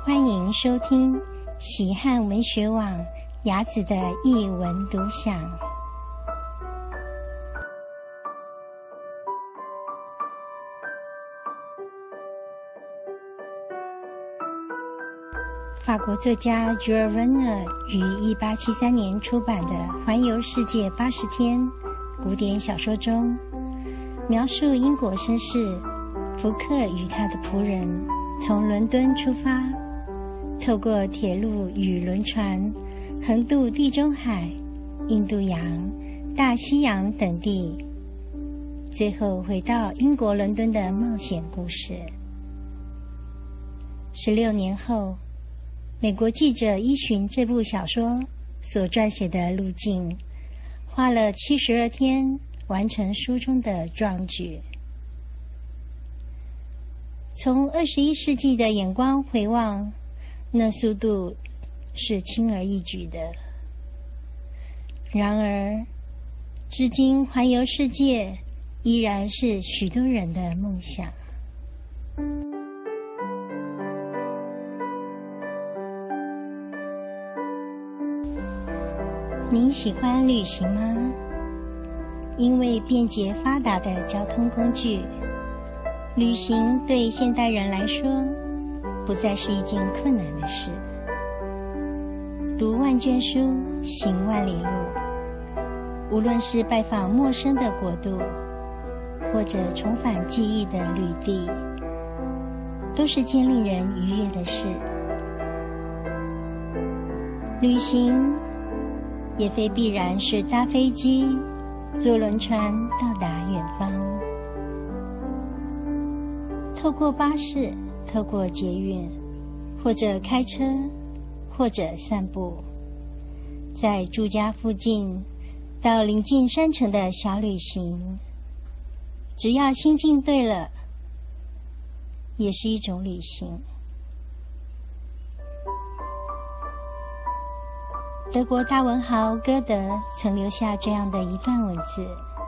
欢迎收听喜汉文学网雅子的艺文读享。法国作家 Jules Verne 于1873年出版的《环游世界80天》古典小说中，描述英国绅士福克与他的仆人从伦敦出发，透过铁路与轮船横渡地中海、印度洋、大西洋等地，最后回到英国伦敦的冒险故事。16年后，美国记者依循这部小说所撰写的路径，花了72天完成书中的壮举。从21世纪的眼光回望，那速度是轻而易举的。然而，至今环游世界依然是许多人的梦想。你喜欢旅行吗？因为便捷发达的交通工具，旅行对现代人来说不再是一件困难的事。读万卷书，行万里路，无论是拜访陌生的国度，或者重返记忆的旅地，都是件令人愉悦的事。旅行也非必然是搭飞机、坐轮船到达远方。透过巴士，透过捷运，或者开车，或者散步，在住家附近到临近山城的小旅行，只要心境对了，也是一种旅行。德国大文豪歌德曾留下这样的一段文字：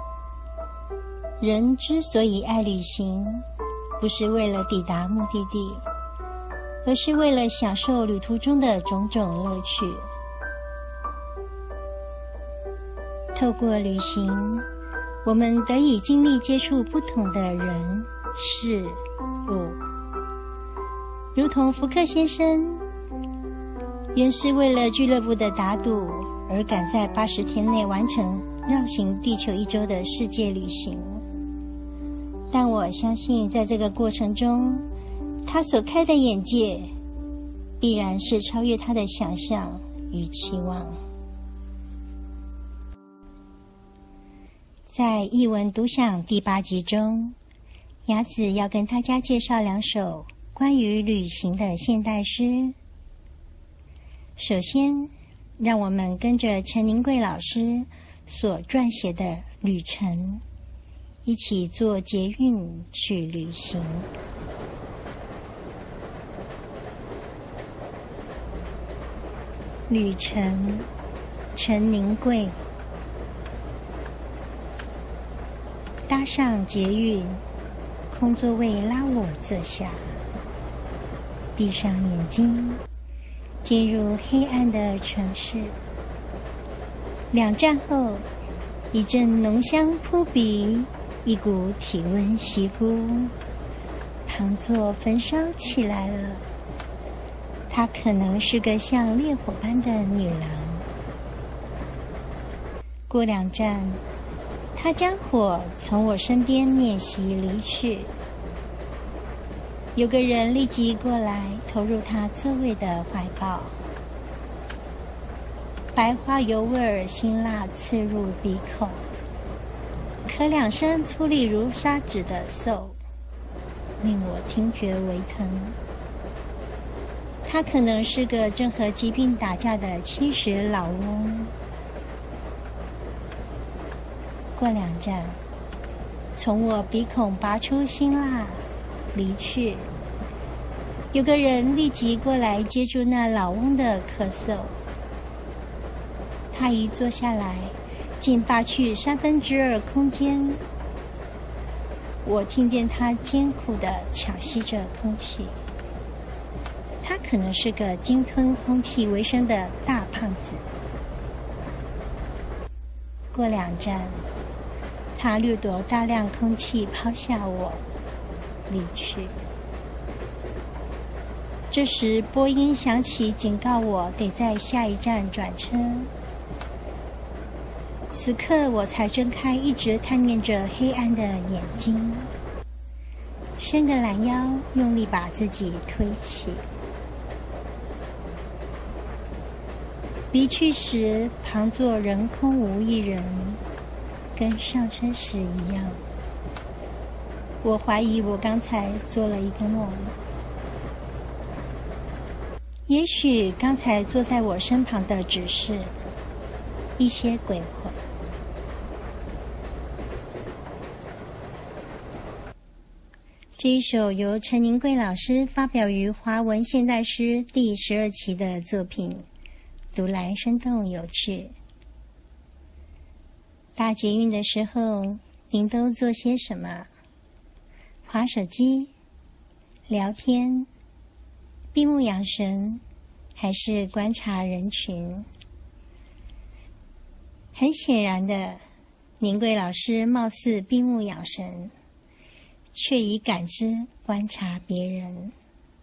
人之所以爱旅行，不是为了抵达目的地，而是为了享受旅途中的种种乐趣。透过旅行，我们得以经历接触不同的人、事、物。如同福克先生原是为了俱乐部的打赌而赶在80天内完成绕行地球1周的世界旅行，但我相信在这个过程中，他所开的眼界必然是超越他的想象与期望。在艺文读享第8集中，雅子要跟大家介绍2首关于旅行的现代诗。首先，让我们跟着陈宁贵老师所撰写的《旅程》，一起坐捷运去旅行。旅程，陈宁贵。搭上捷运，空座位拉我坐下，闭上眼睛，进入黑暗的城市。2站后，一阵浓香扑鼻，一股体温袭肤，旁座焚烧起来了。她可能是个像烈火般的女郎。过2站，她将火从我身边偃息离去。有个人立即过来，投入他座位的怀抱。白花油味儿辛辣刺入鼻孔，咳2声粗粝如砂纸的嗽，令我听觉微疼。他可能是个正和疾病打架的70老翁。过2站，从我鼻孔拔出辛辣离去。有个人立即过来接住那老翁的咳嗽。他一坐下来，竟拔去2/3空间。我听见他艰苦地抢吸着空气。 他可能是个鲸吞空气为生的大胖子。过2站，他掠夺大量空气，抛下我离去。这时播音响起，警告我得在下一站转车。此刻我才睁开一直探念着黑暗的眼睛，伸个懒腰，用力把自己推起。离去时，旁座仍空无一人，跟上车时一样。我怀疑我刚才做了一个梦。也许刚才坐在我身旁的只是一些鬼魂。这一首由陈宁贵老师发表于华文现代诗第12期的作品，读来生动有趣。搭捷运的时候，您都做些什么？滑手机、聊天、闭目养神，还是观察人群？很显然的，宁贵老师貌似闭目养神，却以感知观察别人。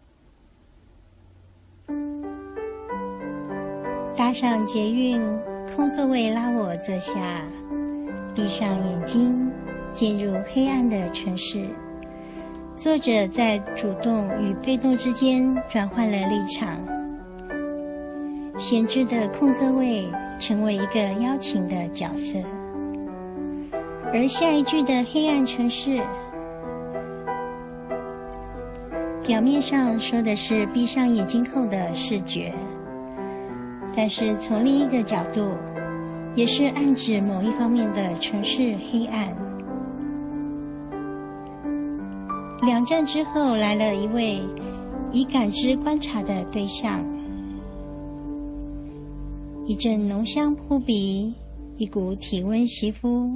搭上捷运，空座位拉我坐下，闭上眼睛，进入黑暗的城市。作者在主动与被动之间转换了立场，闲置的空座位成为一个邀请的角色，而下一句的黑暗城市，表面上说的是闭上眼睛后的视觉，但是从另一个角度，也是暗指某一方面的城市黑暗。2站之后，来了一位以感知观察的对象，一阵浓香扑鼻，一股体温袭肤。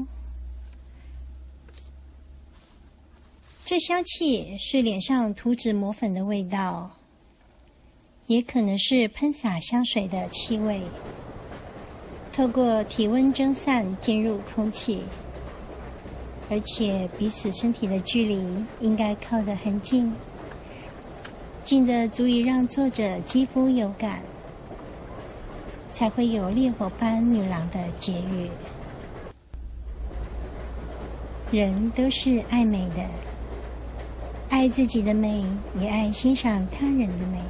这香气是脸上涂脂抹粉的味道，也可能是喷洒香水的气味，透过体温蒸散进入空气，而且彼此身体的距离应该靠得很近，近得足以让作者肌肤有感，才会有烈火般女郎的结语。人都是爱美的，爱自己的美，也爱欣赏他人的美。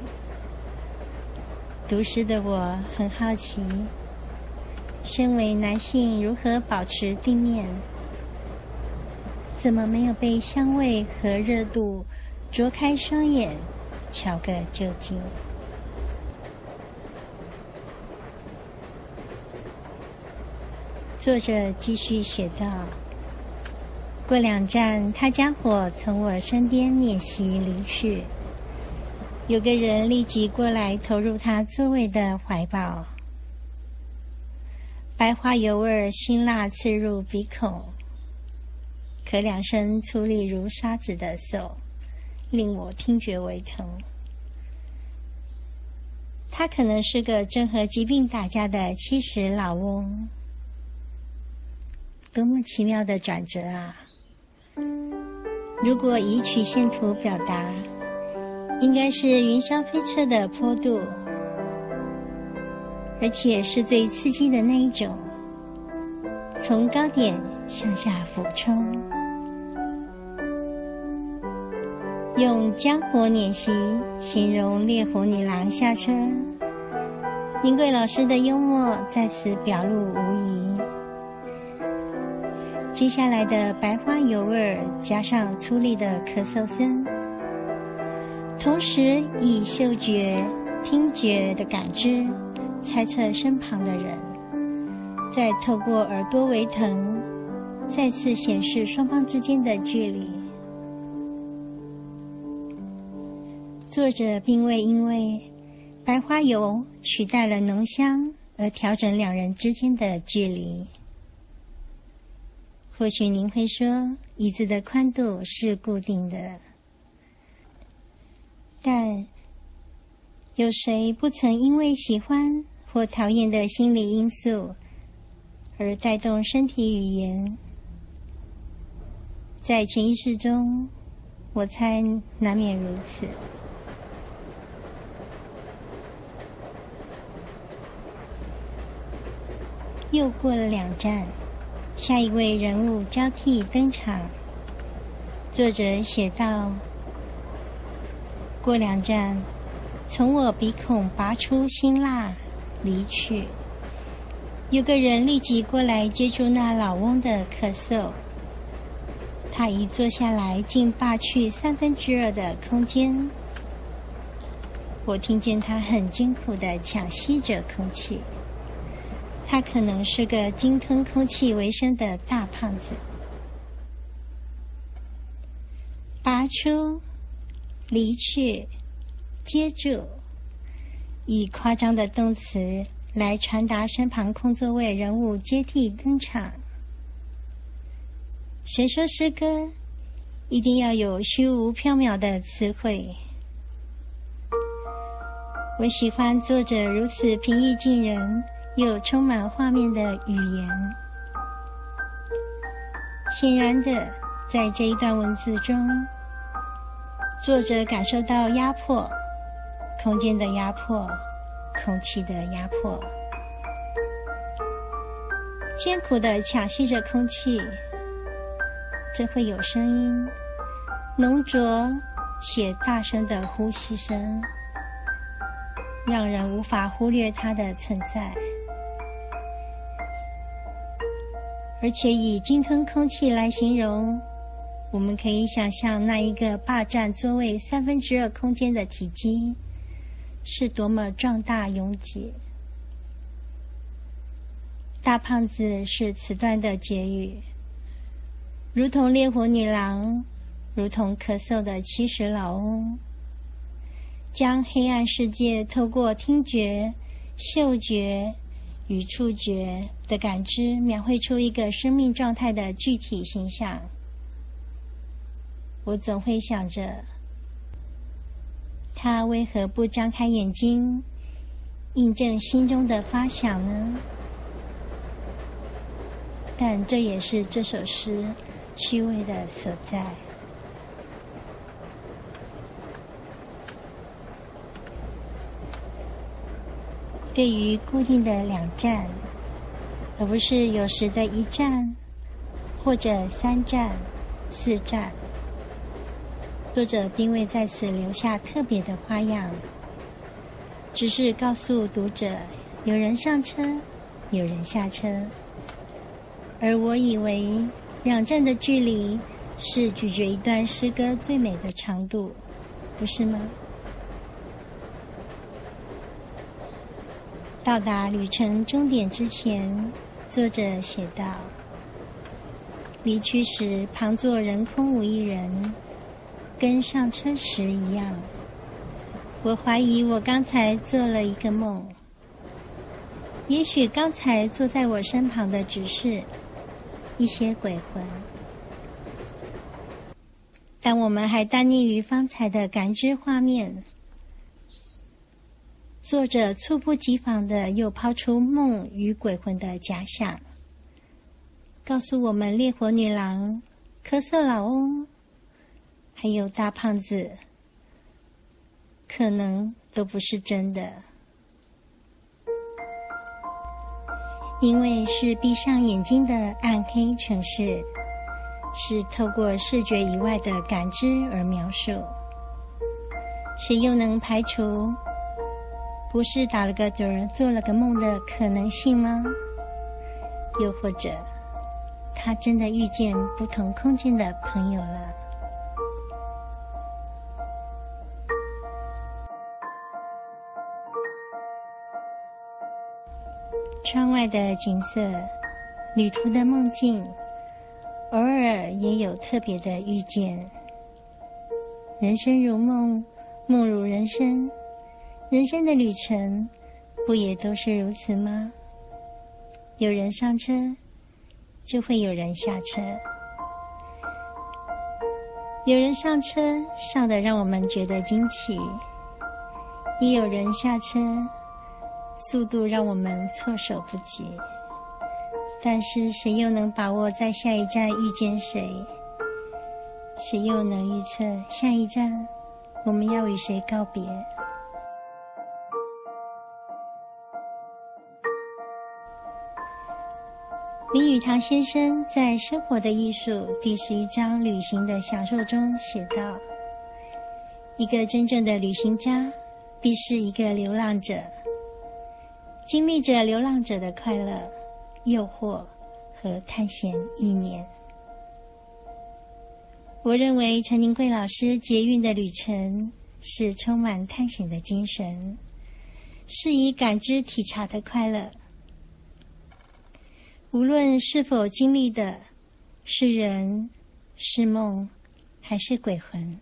读诗的我很好奇，身为男性如何保持定念？怎么没有被香味和热度灼开双眼，瞧个究竟？作者继续写道：过2站，他将火从我身边碾袭离去。有个人立即过来投入他座位的怀抱，白花油味辛辣刺入鼻孔，可2声粗粝如沙子的手令我听觉为疼。他可能是个正和疾病打架的70老翁。多么奇妙的转折啊！如果以曲线图表达，应该是云霄飞车的坡度，而且是最刺激的那一种，从高点向下俯冲。用江火碾袭形容烈火女郎下车，宁贵老师的幽默在此表露无遗。接下来的白花油味加上粗粝的咳嗽声，同时以嗅觉、听觉的感知猜测身旁的人，再透过耳朵微疼，再次显示双方之间的距离。作者并未因为白花油取代了浓香而调整2人之间的距离。或许您会说，椅子的宽度是固定的，但有谁不曾因为喜欢或讨厌的心理因素而带动身体语言？在潜意识中，我猜难免如此。又过了2站，下一位人物交替登场。作者写道：过2站，从我鼻孔拔出辛蜡，离去。有个人立即过来接住那老翁的咳嗽。他一坐下来，竟霸去2/3的空间。我听见他很艰苦地抢吸着空气。他可能是个鲸吞空气为生的大胖子。拔出，离去，接住，以夸张的动词来传达身旁空座位人物接替登场。谁说诗歌一定要有虚无缥缈的词汇？我喜欢作者如此平易近人又充满画面的语言。显然的，在这一段文字中，作者感受到压迫，空间的压迫，空气的压迫，艰苦地抢吸着空气，这会有声音，浓浊且大声的呼吸声，让人无法忽略它的存在。而且以鲸吞空气来形容，我们可以想象那一个霸占座位2/3空间的体积是多么壮大拥挤。大胖子是此段的结语，如同烈火女郎，如同咳嗽的70老翁，将黑暗世界透过听觉、嗅觉与触觉的感知描绘出一个生命状态的具体形象。我总会想着，他为何不张开眼睛，印证心中的发想呢？但这也是这首诗趣味的所在。对于固定的2站，而不是有时的1站，或者3站、4站，作者并未在此留下特别的花样，只是告诉读者，有人上车，有人下车。而我以为2站的距离是咀嚼一段诗歌最美的长度，不是吗？到达旅程终点之前，作者写道：离去时旁座人空无一人，跟上车时一样。我怀疑我刚才做了一个梦，也许刚才坐在我身旁的只是一些鬼魂。当我们还耽溺于方才的感知画面，作者猝不及防地又抛出梦与鬼魂的假想，告诉我们烈火女郎、咳嗽老翁还有大胖子可能都不是真的，因为是闭上眼睛的暗黑城市，是透过视觉以外的感知而描述。谁又能排除不是打了个盹做了个梦的可能性吗？又或者他真的遇见不同空间的朋友了？窗外的景色，旅途的梦境，偶尔也有特别的遇见。人生如梦，梦如人生，人生的旅程不也都是如此吗？有人上车，就会有人下车。有人上车，上得让我们觉得惊奇； 也有人下车，速度让我们措手不及。但是谁又能把握在下一站遇见谁？谁又能预测下一站我们要与谁告别？林语堂先生在《生活的艺术》第11章旅行的享受中写道，一个真正的旅行家必是一个流浪者，经历着流浪者的快乐、诱惑和探险意念。我认为陈宁贵老师捷运的旅程是充满探险的精神，是以感知体察的快乐。无论是否经历的是人、是梦还是鬼魂，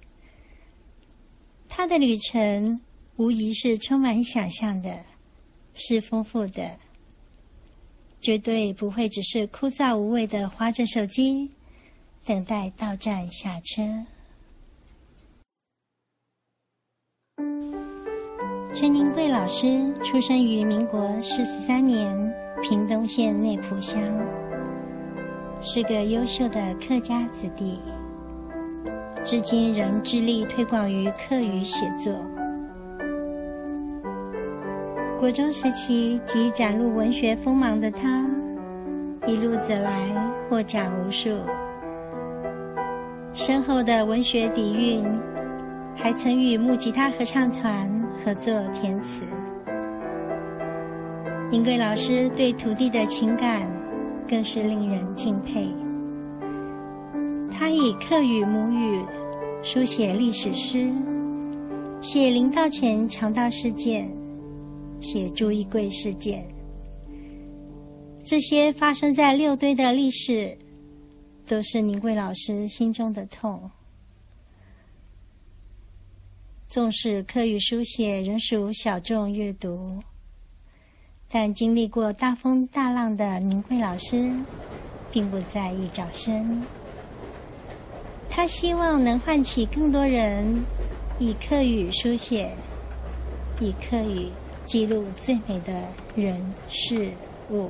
他的旅程无疑是充满想象的，是丰富的，绝对不会只是枯燥无味的滑着手机等待到站下车。陈宁贵老师出生于民国43年屏东县内埔乡，是个优秀的客家子弟，至今仍致力推广于客语写作。国中时期即展露文学锋芒的他，一路走来获奖无数，深厚的文学底蕴，还曾与木吉他合唱团合作填词。宁贵老师对土地的情感更是令人敬佩。他以客语母语书写历史诗，写林道前强盗事件，写朱一贵事件。这些发生在六堆的历史，都是宁贵老师心中的痛。纵使客语书写仍属小众阅读，但经历过大风大浪的宁贵老师并不在意掌声。他希望能唤起更多人以客语书写，以客语记录最美的人事物。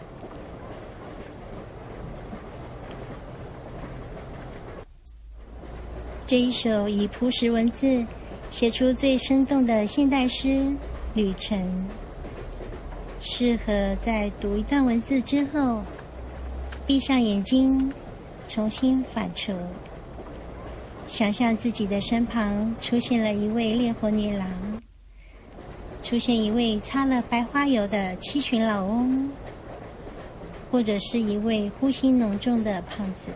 这一首以朴实文字写出最生动的现代诗《旅程》，适合在读一段文字之后，闭上眼睛，重新反刍，想象自己的身旁出现了一位烈火女郎，出现一位擦了白花油的七旬老翁，或者是一位呼吸浓重的胖子。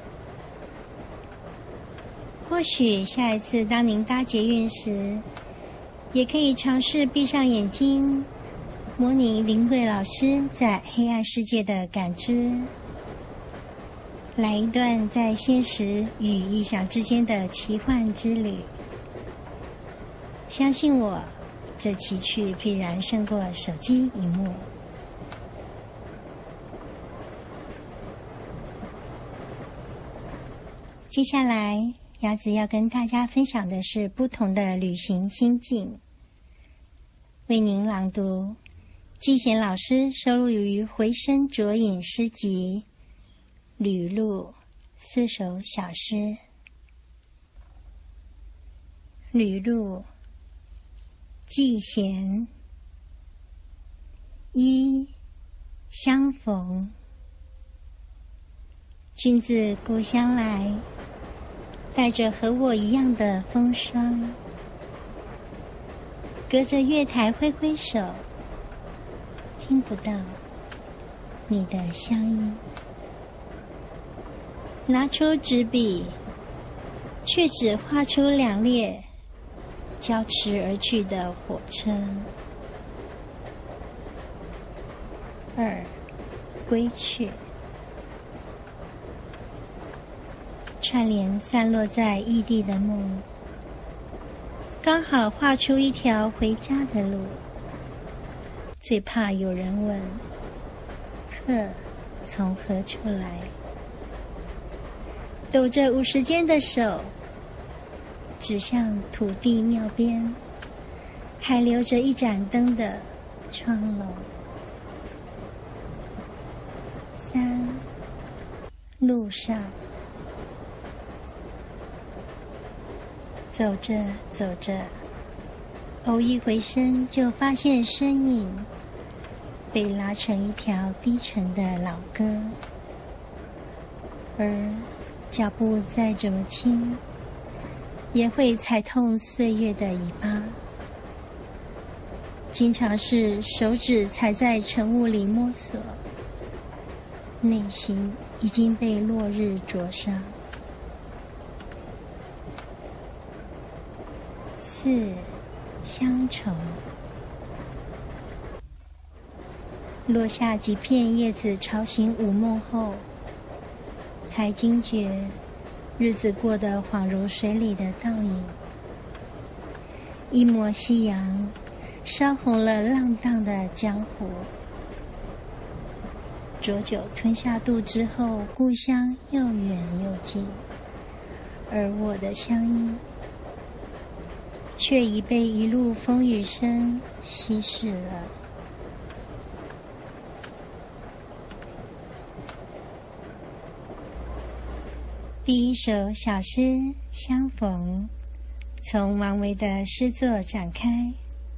或许下一次当您搭捷运时，也可以尝试闭上眼睛，模拟林贵老师在黑暗世界的感知，来一段在现实与臆想之间的奇幻之旅。相信我，这奇趣必然胜过手机荧幕。接下来鸭子要跟大家分享的是不同的旅行心境。为您朗读季贤老师收录于《回声灼影》诗集《旅路》4首小诗。旅路，季贤。一，相逢。君自故乡来，带着和我一样的风霜，隔着月台挥挥手，听不到你的乡音。拿出纸笔，却只画出2列交驰而去的火车。2，归去。串联散落在异地的梦，刚好画出一条回家的路。最怕有人问，客从何处来？抖着50间的手，指向土地庙边， 还留着一盏灯的窗楼。3. 路上。走着走着，偶一回身，就发现身影被拉成一条低沉的老歌，而脚步再怎么轻，也会踩痛岁月的尾巴。经常是手指踩在晨雾里摸索，内心已经被落日灼伤。4. 乡愁。落下几片叶子吵醒午梦后，才惊觉日子过得恍如水里的倒影。一抹夕阳烧红了浪荡的江湖。浊酒吞下肚之后，故乡又远又近，而我的乡音却已被一路风雨声稀释了。第一首小诗《相逢》从王维的诗作展开。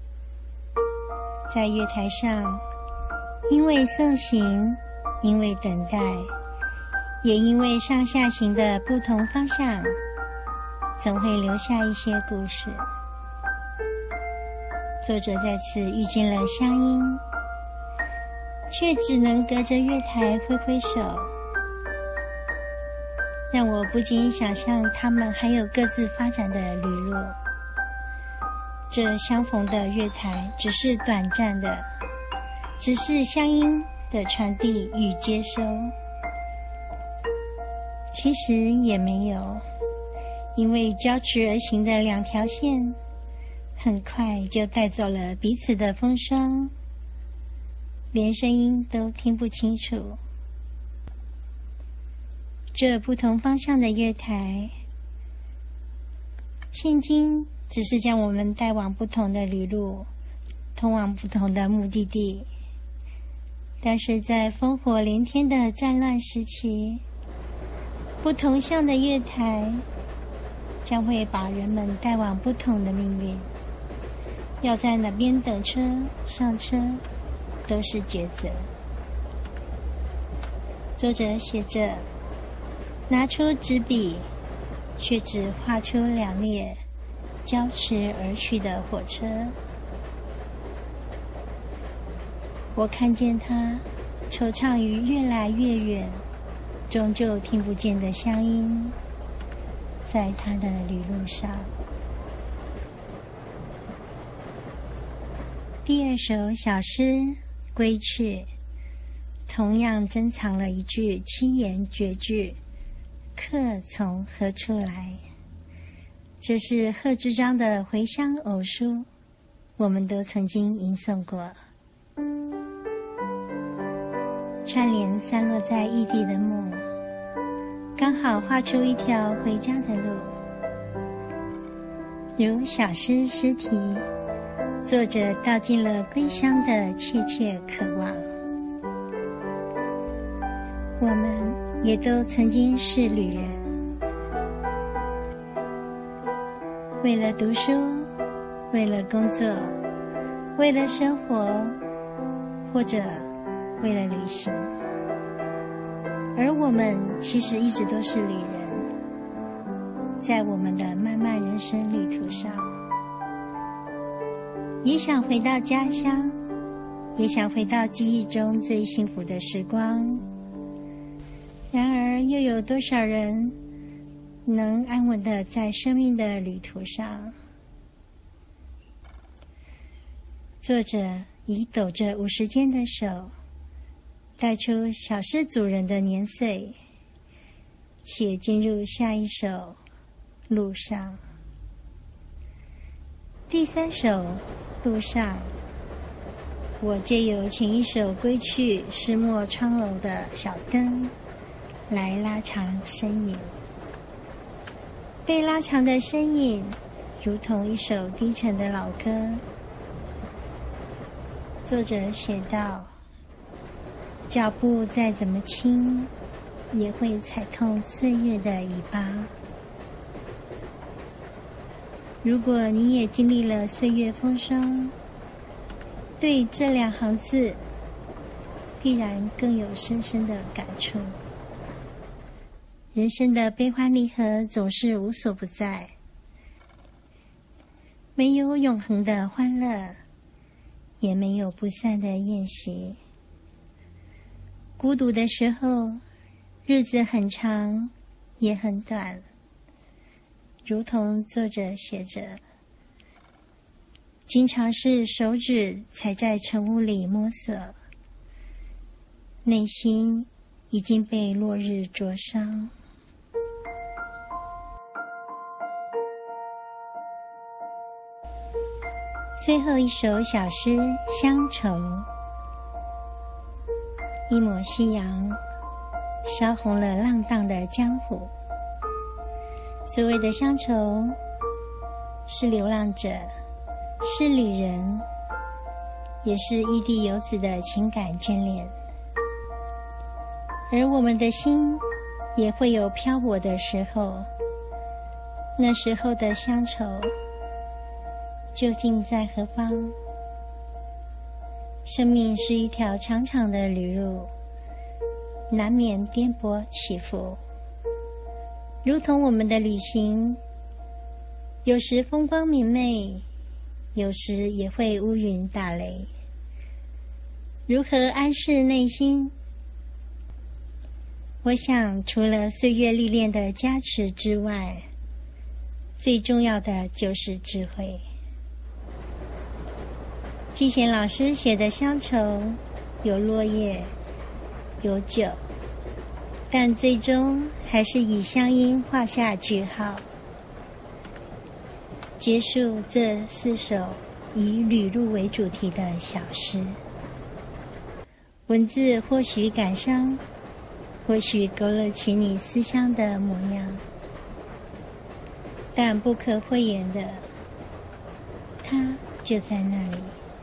在月台上，因为送行，因为等待，也因为上下行的不同方向，总会留下一些故事。作者在此遇见了乡音，却只能隔着月台挥挥手，让我不禁想象他们还有各自发展的旅路。这相逢的月台只是短暂的，只是乡音的传递与接收。其实也没有，因为交织而行的两条线很快就带走了彼此的风霜，连声音都听不清楚。这不同方向的月台，现今只是将我们带往不同的旅路，通往不同的目的地。但是在烽火连天的战乱时期，不同向的月台将会把人们带往不同的命运。要在哪边等车、上车，都是抉择。作者写着，拿出纸笔，却只画出2列交驰而去的火车。我看见他惆怅于越来越远，终究听不见的乡音，在他的旅路上。第二首小诗《归去》同样珍藏了一句七言绝句，客从何处来。这是贺知章的回乡偶书，我们都曾经吟诵过。串联散落在异地的梦，刚好画出一条回家的路。如小诗诗题，作者道尽了归乡的切切渴望。我们也都曾经是旅人，为了读书，为了工作，为了生活，或者为了旅行。而我们其实一直都是旅人，在我们的漫漫人生旅途上，也想回到家乡，也想回到记忆中最幸福的时光。然而又有多少人能安稳地在生命的旅途上？作者以抖着50间的手，带出小诗主人的年岁，且进入下一首路上。第3首路上，我借由前一首归去湿没窗楼的小灯来拉长身影。被拉长的身影如同一首低沉的老歌， 作者写道：脚步再怎么轻，也会踩痛岁月的尾巴。如果你也经历了岁月风霜，对这2行字必然更有深深的感触。人生的悲欢离合总是无所不在，没有永恒的欢乐，也没有不散的宴席。孤独的时候，日子很长，也很短，如同作者写着，经常是手指才在晨雾里摸索，内心已经被落日灼伤。最后一首小诗《乡愁》。一抹夕阳烧红了浪荡的江湖。所谓的乡愁，是流浪者，是旅人，也是异地游子的情感眷恋。而我们的心也会有漂泊的时候，那时候的乡愁究竟在何方？生命是一条长长的旅路，难免颠簸起伏。如同我们的旅行，有时风光明媚，有时也会乌云打雷。如何安适内心？我想，除了岁月历练的加持之外，最重要的就是智慧。季贤老师写的乡愁，有落叶，有酒，但最终还是以乡音画下句号，结束这4首以旅路为主题的小诗。文字或许感伤，或许勾勒起你思乡的模样，但不可讳言的，它就在那里。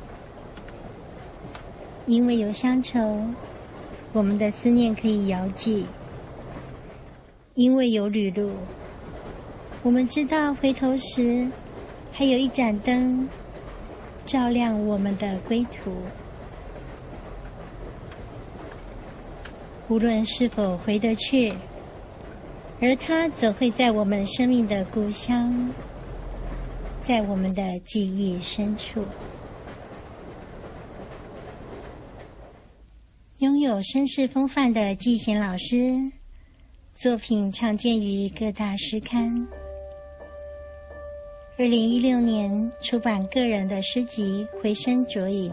因为有乡愁，我们的思念可以遥寄；因为有旅路，我们知道回头时还有一盏灯照亮我们的归途。无论是否回得去，而它总会在我们生命的故乡，在我们的记忆深处。拥有绅士风范的季贤老师，作品常见于各大诗刊。2016年出版个人的诗集《回声灼影》，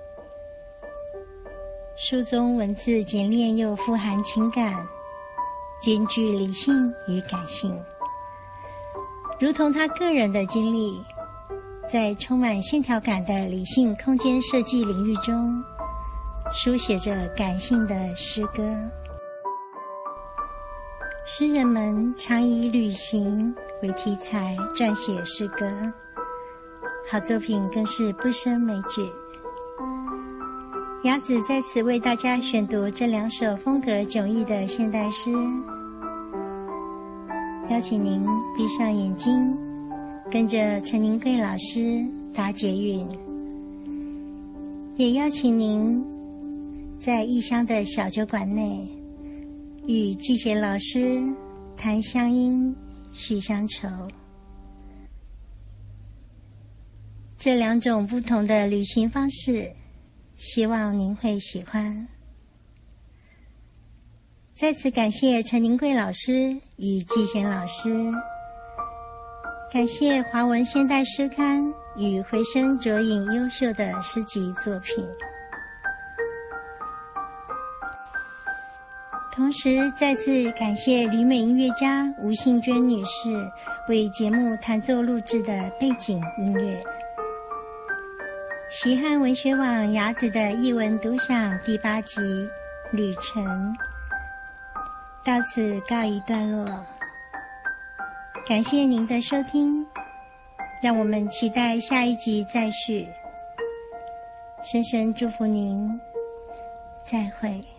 书中文字简练又富含情感，兼具理性与感性，如同他个人的经历，在充满线条感的理性空间设计领域中，书写着感性的诗歌。诗人们常以旅行为题材撰写诗歌，好作品更是不胜枚举。雅子在此为大家选读这2首风格迥异的现代诗，邀请您闭上眼睛，跟着陈宁贵老师搭捷运，也邀请您在异乡的小酒馆内，与季贤老师谈乡音，叙乡愁。这2种不同的旅行方式，希望您会喜欢。在此感谢陈宁贵老师与季贤老师，感谢华文现代诗刊与回声灼影优秀的诗集作品。同时再次感谢旅美音乐家吴信娟女士为节目弹奏录制的背景音乐。习汉文学网雅子的艺文独享第8集《旅程》到此告一段落，感谢您的收听，让我们期待下一集再续。 深深祝福您，再会。